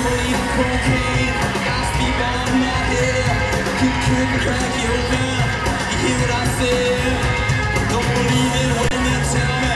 believe in cocaine. Got speedball in my head. Couldn't crack you open. You hear what I said? Don't believe it when they tell me.